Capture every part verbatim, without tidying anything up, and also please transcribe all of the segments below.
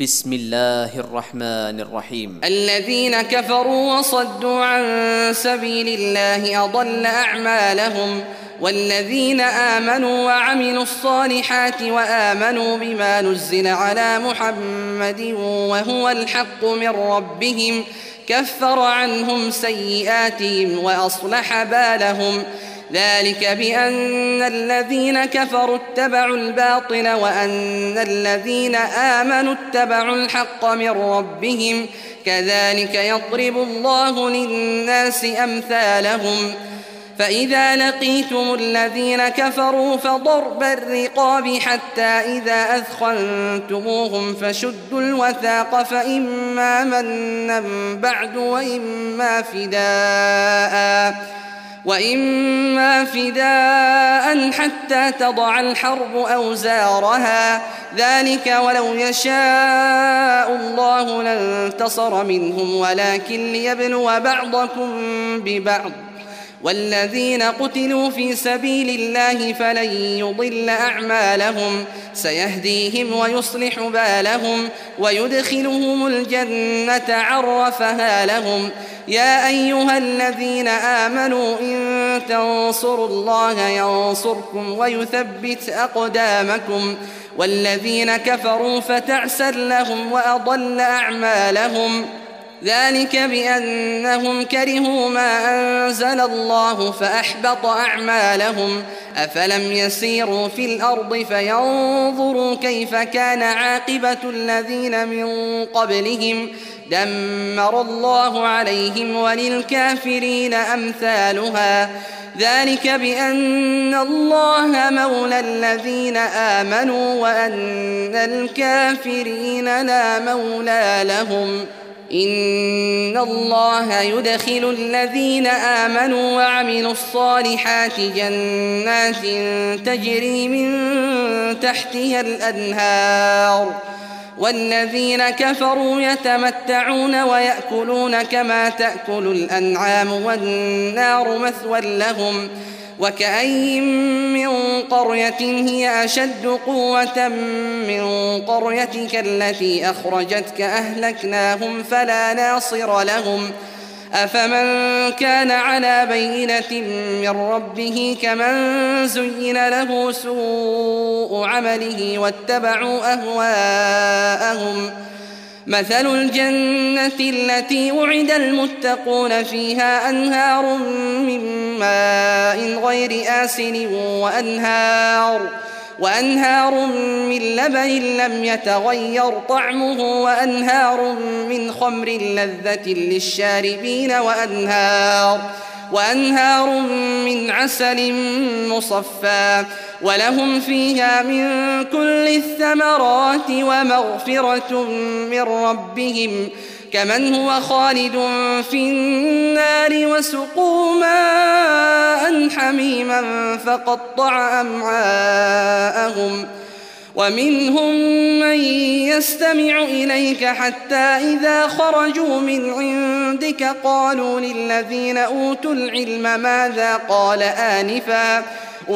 بسم الله الرحمن الرحيم. الذين كفروا وصدوا عن سبيل الله أضل أعمالهم، والذين آمنوا وعملوا الصالحات وآمنوا بما نزل على محمد وهو الحق من ربهم كفر عنهم سيئاتهم وأصلح بالهم، ذلك بأن الذين كفروا اتبعوا الباطل وأن الذين آمنوا اتبعوا الحق من ربهم، كذلك يضرب الله للناس أمثالهم. فإذا لقيتم الذين كفروا فضرب الرقاب حتى إذا أثخنتموهم فشدوا الوثاق فإما منا بعد وإما فداء وإما فداء حتى تضع الحرب أوزارها، ذلك ولو يشاء الله لانتصر منهم ولكن ليبلو بعضكم ببعض، والذين قتلوا في سبيل الله فلن يضل أعمالهم، سيهديهم ويصلح بالهم ويدخلهم الجنة عرفها لهم. يا أيها الذين آمنوا إن تنصروا الله ينصركم ويثبت أقدامكم، والذين كفروا فتعسا لهم وأضل أعمالهم، ذلك بأنهم كرهوا ما أنزل الله فأحبط أعمالهم. أفلم يسيروا في الأرض فينظروا كيف كان عاقبة الذين من قبلهم، دمر الله عليهم وللكافرين أمثالها، ذلك بأن الله مولى الذين آمنوا وأن الكافرين لا مولى لهم. إن الله يدخل الذين آمنوا وعملوا الصالحات جنات تجري من تحتها الأنهار، والذين كفروا يتمتعون ويأكلون كما تأكل الأنعام والنار مثوى لهم. وكأي من قرية هي أشد قوة من قريتك التي أخرجتك أهلكناهم فلا ناصر لهم. أفمن كان على بينة من ربه كمن زين له سوء عمله واتبعوا أهواءهم. مثل الجنة التي وعد المتقون فيها أنهار من ماء غير آسن وأنهار, وأنهار من لبن لم يتغير طعمه وأنهار من خمر لذة للشاربين وأنهار, وأنهار من عسل مصفى ولهم فيها من كل الثمرات ومغفرة من ربهم كمن هو خالد في النار وسقوا ماء حميما فقطع أمعاءهم. ومنهم من يستمع إليك حتى إذا خرجوا من عندك قالوا للذين أوتوا العلم ماذا قال آنفا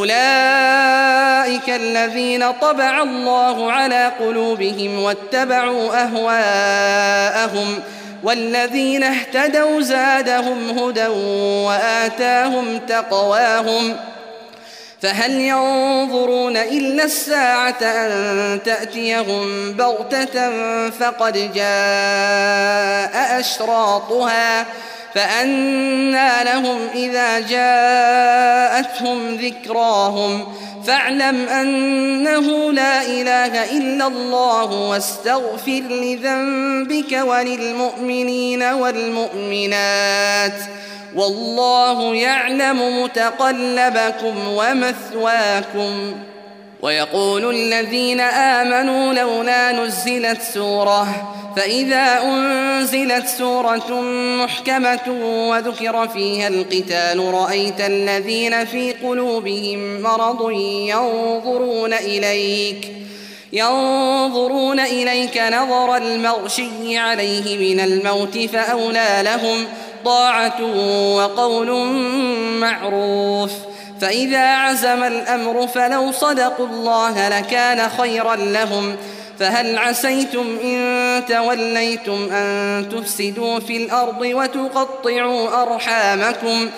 أولئك الذين طبع الله على قلوبهم واتبعوا أهواءهم والذين اهتدوا زادهم هدى وآتاهم تقواهم فهل ينظرون إلا الساعة أن تأتيهم بغتة فقد جاء أشراطها فأنى لهم إذا جاءتهم ذكراهم فاعلم أنه لا إله إلا الله واستغفر لذنبك وللمؤمنين والمؤمنات والله يعلم متقلبكم ومثواكم. ويقول الذين آمنوا لولا نزلت سورة فإذا أنزلت سورة محكمة وذكر فيها القتال رأيت الذين في قلوبهم مرض ينظرون إليك ينظرون إليك نظر المغشي عليه من الموت فأولى لهم طاعة وقول معروف. فإذا عزم الأمر فلو صدقوا الله لكان خيرا لهم فهل عسيتم إن توليتم أن تفسدوا في الأرض وتقطعوا أرحامكم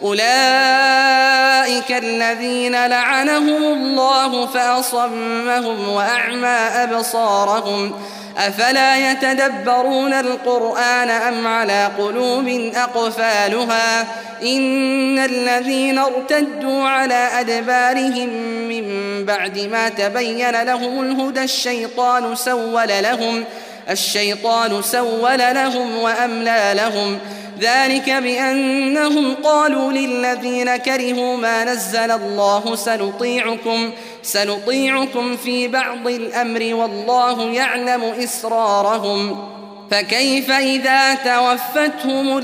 أولئك الذين لعنهم الله فأصمهم وأعمى أبصارهم أفلا يتدبرون القرآن أم على قلوب أقفالها إن الذين ارتدوا على أدبارهم من بعد ما تبين لهم الهدى الشيطان سول لهم الشيطان سول لهم وأملى لهم ذلك بأنهم قالوا للذين كرهوا ما نزل الله سنطيعكم سنطيعكم في بعض الأمر والله يعلم إسرارهم فكيف إذا توفتهم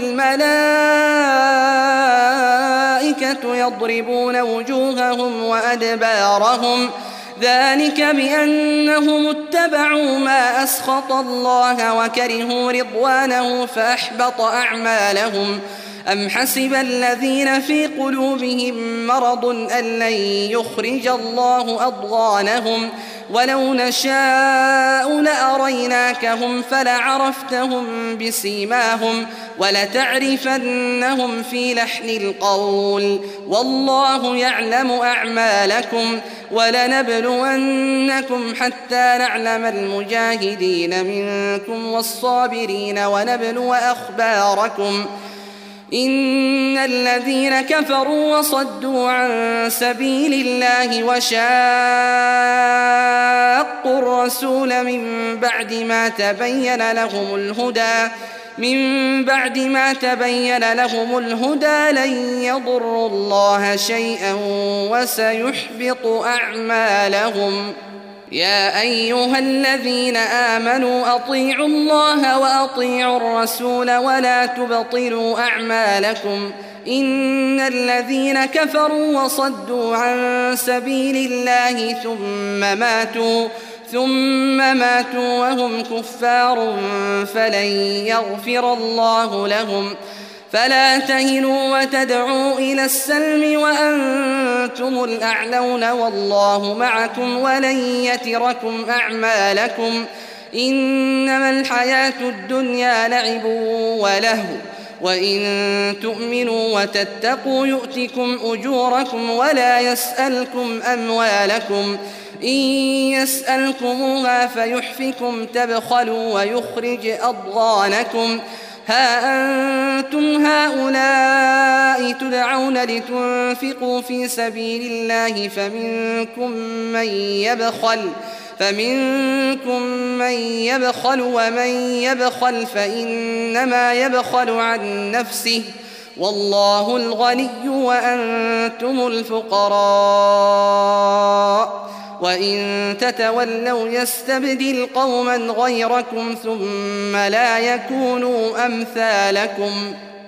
الملائكة يضربون وجوههم وأدبارهم ذلك بأنهم اتبعوا ما أسخط الله وكرهوا رضوانه فأحبط أعمالهم أم حسب الذين في قلوبهم مرض أن لن يخرج الله أضغانهم ولو نشاء لأريناكهم فلعرفتهم بسيماهم ولتعرفنهم في لحن القول والله يعلم أعمالكم ولنبلونكم حتى نعلم المجاهدين منكم والصابرين ونبلو أخباركم إن الذين كفروا وصدوا عن سبيل الله وشاقوا الرسول من بعد ما تبين لهم الهدى من بعد ما تبين لهم الهدى لن يضروا الله شيئا وسيحبط أعمالهم يا أيها الذين آمنوا أطيعوا الله وأطيعوا الرسول ولا تبطلوا أعمالكم إن الذين كفروا وصدوا عن سبيل الله ثم ماتوا ثم ماتوا وهم كفار فلن يغفر الله لهم فلا تهنوا وتدعوا إلى السلم وأنتم الأعلون والله معكم ولن يتركم أعمالكم إنما الحياة الدنيا لعب ولهو وإن تؤمنوا وتتقوا يؤتكم أجوركم ولا يسألكم أموالكم إن يسألكموها فيحفكم تبخلوا ويخرج أضغانكم ها أنتم هؤلاء تدعون لتنفقوا في سبيل الله فمنكم من يبخل فمنكم من يبخل ومن يبخل فإنما يبخل عن نفسه والله الغني وأنتم الفقراء وإن تتولوا يستبدل قوما غيركم ثم لا يكونوا أمثالكم